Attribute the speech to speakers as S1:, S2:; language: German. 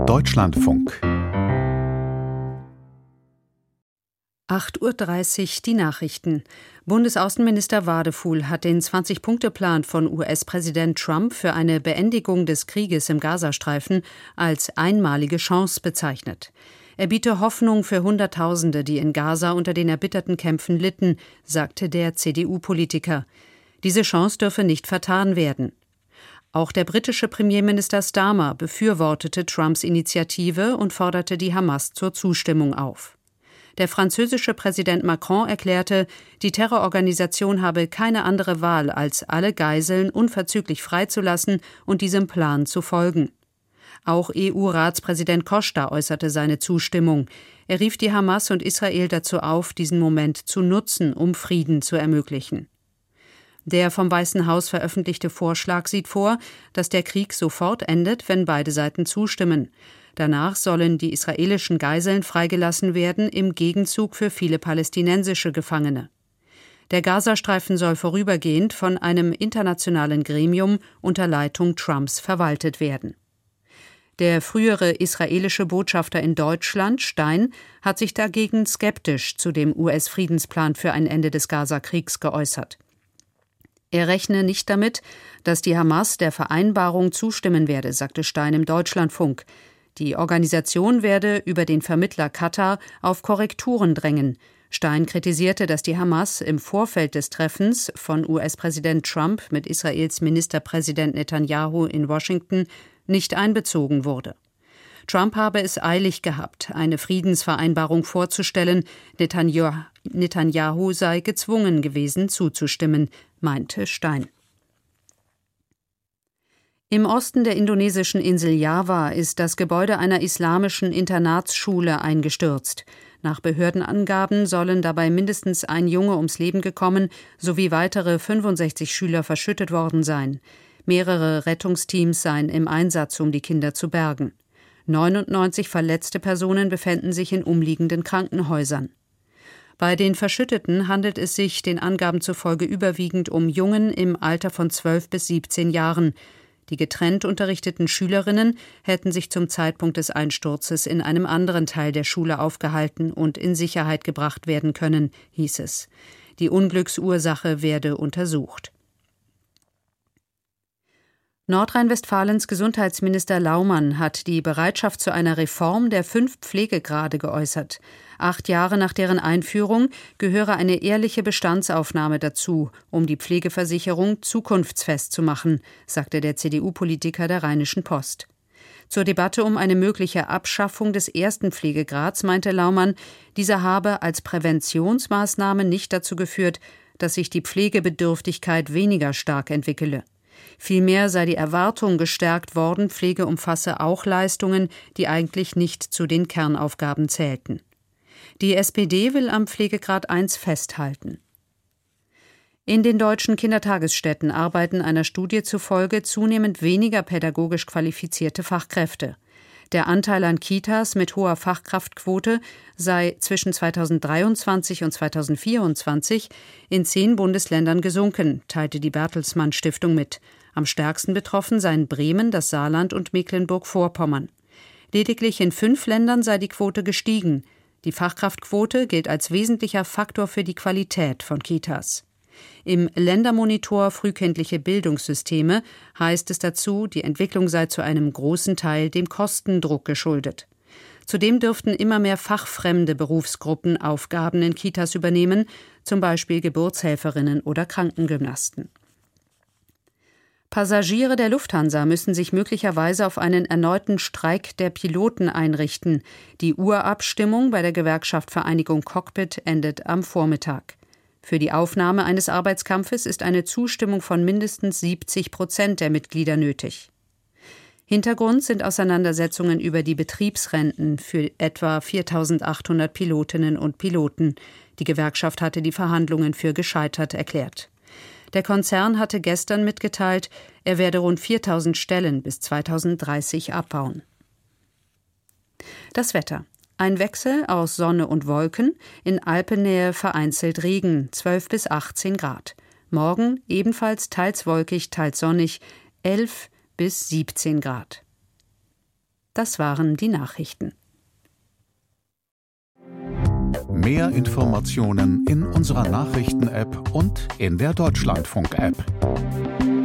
S1: Deutschlandfunk
S2: 8:30 Uhr die Nachrichten. Bundesaußenminister Wadefuhl hat den 20-Punkte-Plan von US-Präsident Trump für eine Beendigung des Krieges im Gazastreifen als einmalige Chance bezeichnet. Er biete Hoffnung für Hunderttausende, die in Gaza unter den erbitterten Kämpfen litten, sagte der CDU-Politiker. Diese Chance dürfe nicht vertan werden. Auch der britische Premierminister Starmer befürwortete Trumps Initiative und forderte die Hamas zur Zustimmung auf. Der französische Präsident Macron erklärte, die Terrororganisation habe keine andere Wahl, als alle Geiseln unverzüglich freizulassen und diesem Plan zu folgen. Auch EU-Ratspräsident Costa äußerte seine Zustimmung. Er rief die Hamas und Israel dazu auf, diesen Moment zu nutzen, um Frieden zu ermöglichen. Der vom Weißen Haus veröffentlichte Vorschlag sieht vor, dass der Krieg sofort endet, wenn beide Seiten zustimmen. Danach sollen die israelischen Geiseln freigelassen werden, im Gegenzug für viele palästinensische Gefangene. Der Gazastreifen soll vorübergehend von einem internationalen Gremium unter Leitung Trumps verwaltet werden. Der frühere israelische Botschafter in Deutschland, Stein, hat sich dagegen skeptisch zu dem US-Friedensplan für ein Ende des Gazakriegs geäußert. Er rechne nicht damit, dass die Hamas der Vereinbarung zustimmen werde, sagte Stein im Deutschlandfunk. Die Organisation werde über den Vermittler Katar auf Korrekturen drängen. Stein kritisierte, dass die Hamas im Vorfeld des Treffens von US-Präsident Trump mit Israels Ministerpräsident Netanyahu in Washington nicht einbezogen wurde. Trump habe es eilig gehabt, eine Friedensvereinbarung vorzustellen. Netanyahu sei gezwungen gewesen, zuzustimmen, meinte Stein. Im Osten der indonesischen Insel Java ist das Gebäude einer islamischen Internatsschule eingestürzt. Nach Behördenangaben sollen dabei mindestens ein Junge ums Leben gekommen sowie weitere 65 Schüler verschüttet worden sein. Mehrere Rettungsteams seien im Einsatz, um die Kinder zu bergen. 99 verletzte Personen befänden sich in umliegenden Krankenhäusern. Bei den Verschütteten handelt es sich den Angaben zufolge überwiegend um Jungen im Alter von 12 bis 17 Jahren. Die getrennt unterrichteten Schülerinnen hätten sich zum Zeitpunkt des Einsturzes in einem anderen Teil der Schule aufgehalten und in Sicherheit gebracht werden können, hieß es. Die Unglücksursache werde untersucht. Nordrhein-Westfalens Gesundheitsminister Laumann hat die Bereitschaft zu einer Reform der 5 Pflegegrade geäußert. 8 Jahre nach deren Einführung gehöre eine ehrliche Bestandsaufnahme dazu, um die Pflegeversicherung zukunftsfest zu machen, sagte der CDU-Politiker der Rheinischen Post. Zur Debatte um eine mögliche Abschaffung des 1. Pflegegrads meinte Laumann, dieser habe als Präventionsmaßnahme nicht dazu geführt, dass sich die Pflegebedürftigkeit weniger stark entwickele. Vielmehr sei die Erwartung gestärkt worden, Pflege umfasse auch Leistungen, die eigentlich nicht zu den Kernaufgaben zählten. Die SPD will am Pflegegrad 1 festhalten. In den deutschen Kindertagesstätten arbeiten einer Studie zufolge zunehmend weniger pädagogisch qualifizierte Fachkräfte. Der Anteil an Kitas mit hoher Fachkraftquote sei zwischen 2023 und 2024 in 10 Bundesländern gesunken, teilte die Bertelsmann Stiftung mit. Am stärksten betroffen seien Bremen, das Saarland und Mecklenburg-Vorpommern. Lediglich in 5 Ländern sei die Quote gestiegen. Die Fachkraftquote gilt als wesentlicher Faktor für die Qualität von Kitas. Im Ländermonitor Frühkindliche Bildungssysteme heißt es dazu, die Entwicklung sei zu einem großen Teil dem Kostendruck geschuldet. Zudem dürften immer mehr fachfremde Berufsgruppen Aufgaben in Kitas übernehmen, zum Beispiel Geburtshelferinnen oder Krankengymnasten. Passagiere der Lufthansa müssen sich möglicherweise auf einen erneuten Streik der Piloten einrichten. Die Urabstimmung bei der Gewerkschaft Vereinigung Cockpit endet am Vormittag. Für die Aufnahme eines Arbeitskampfes ist eine Zustimmung von mindestens 70% der Mitglieder nötig. Hintergrund sind Auseinandersetzungen über die Betriebsrenten für etwa 4.800 Pilotinnen und Piloten. Die Gewerkschaft hatte die Verhandlungen für gescheitert erklärt. Der Konzern hatte gestern mitgeteilt, er werde rund 4.000 Stellen bis 2030 abbauen. Das Wetter. Ein Wechsel aus Sonne und Wolken, in Alpennähe vereinzelt Regen, 12 bis 18 Grad. Morgen ebenfalls teils wolkig, teils sonnig, 11 bis 17 Grad. Das waren die Nachrichten.
S1: Mehr Informationen in unserer Nachrichten-App und in der Deutschlandfunk-App.